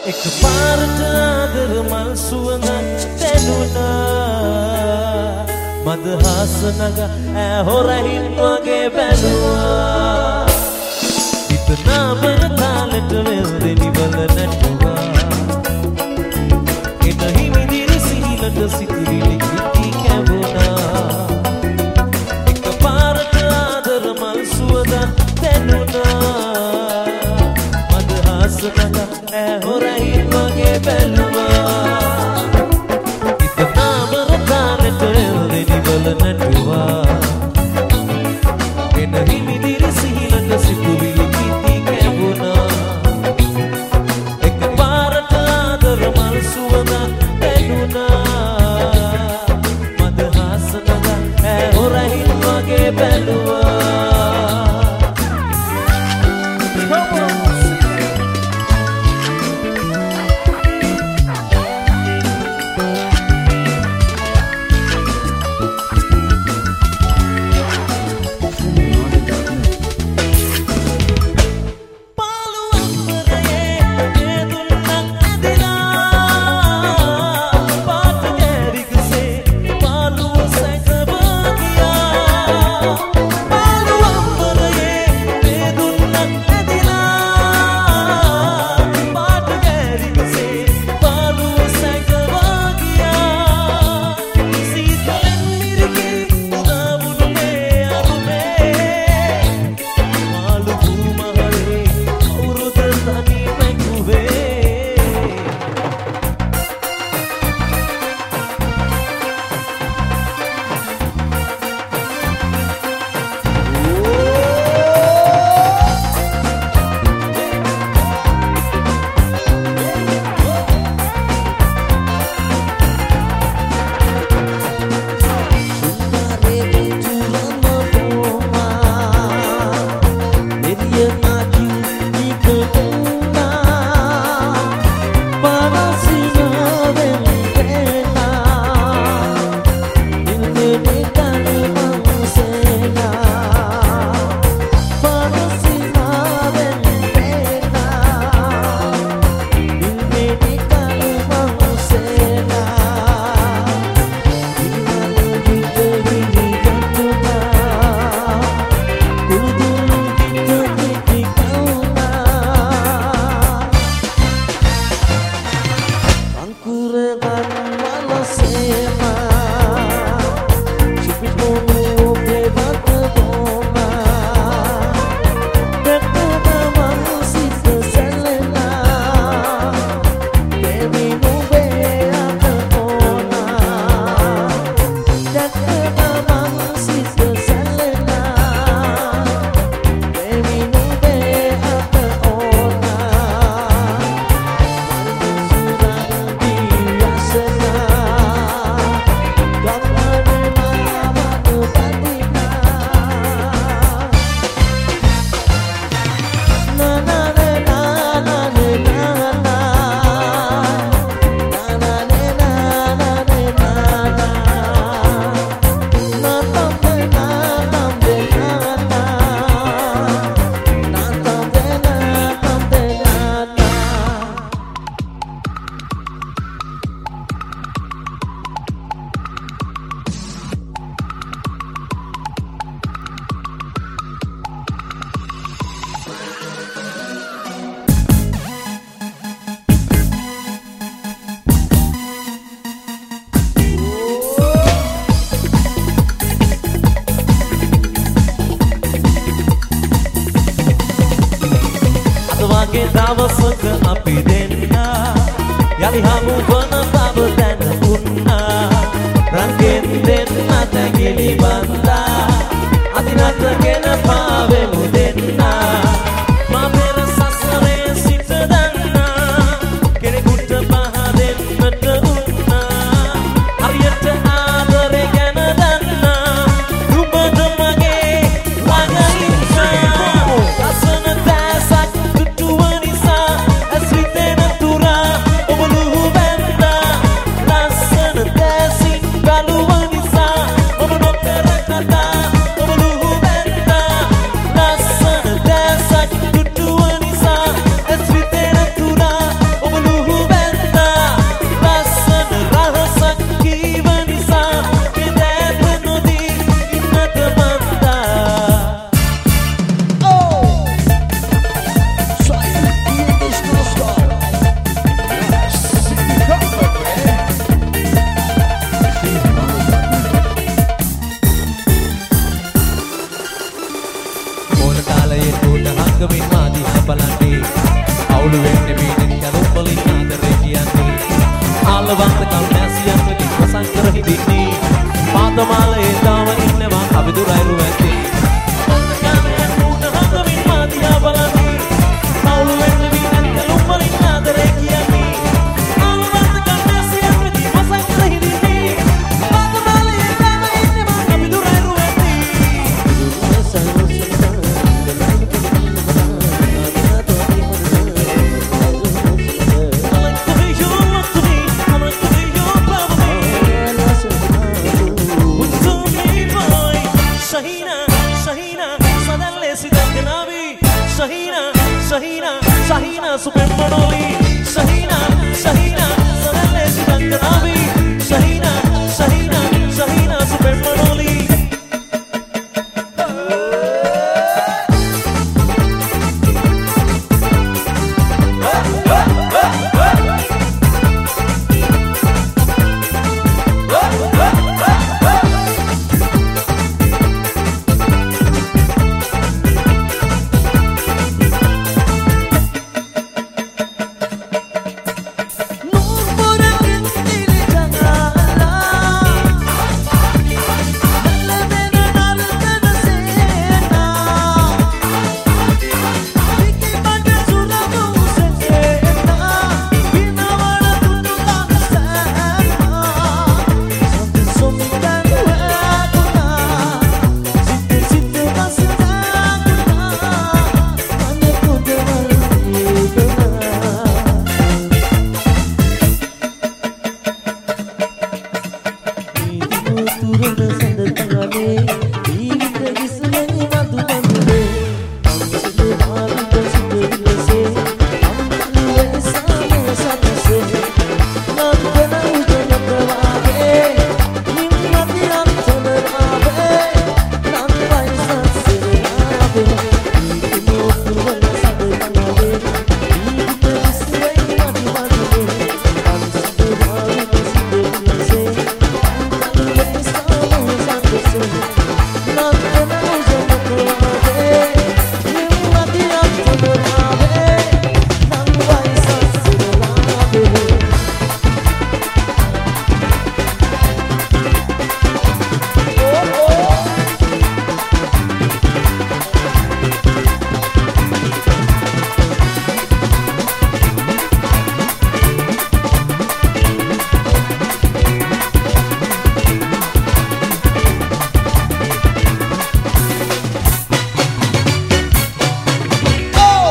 එක පාරට ආදර මල් සුවඳක් දැනුණා මද හාස නග ඈ හොරහින් වගේ බැලුවා හිත නාමන තාලෙට වෙල්දෙනි වල නැටුවා එන හිමිදිරි සිහිනට සිතිවිලි කිටි කැවුණා එක පාරට ආදර මල් සුවඳක් දැනුණා මද හාස නග ඈ හොරහින් වගේ බැලුවා හිත නාමන තාලෙට වෙල්දෙනි වල නැටුවා එන හිමිදිරි සිහිනට සිතිවිලි කිටි කැවුණා එක පාරට ආදර මල් සුවඳක් දැනුණා මද හාස නග ඈ හොරහින් වගේ බැලුවා දවසක අපි දෙන්න යලි හමු වන බව දැන උන්නා රංගෙන් දෙන්න තැගිලි බන්දා අදිනත්ගෙන පාවෙමු දෙන්නා මා පෙර සසරේ සිට දන්නා කෙනෙකුට පහ දෙන්නට උන්නා හරියට ආදරේ ගැන දන්නා නුඹට මගේ ළඟ ඉන්නා ලස්සන දැසක් පතමාලයේ කුඩ හංගමින් මාදිහා බලන්නේ අවුළු වෙන්නේ වීනෙන් කරුම් වලින් ආදරේ කියන්නේ ආලවන්ත කල්මැසියන් වෙති ප්‍රසංකර හිඳින්නේ පතමාලයේ තාම ඉන්නවා අවිදුරයිරු වැත්තේ පතමාලයේ කුඩ හංගමින් මාදිහා බලන්නේ අවුළු වෙන්නේ වීනෙන් කරුම් වලින් ආදරේ කියන්නේ ආලවන්ත කල්මැසියන් වෙති ප්‍රසංකර හිඳින්නේ පතමාලයේ තාම ඉන්නවා අවිදුරයිරු වැත්තේ Shahina, Shahina, Shahina, Super Manoli, Shahina, Shahina.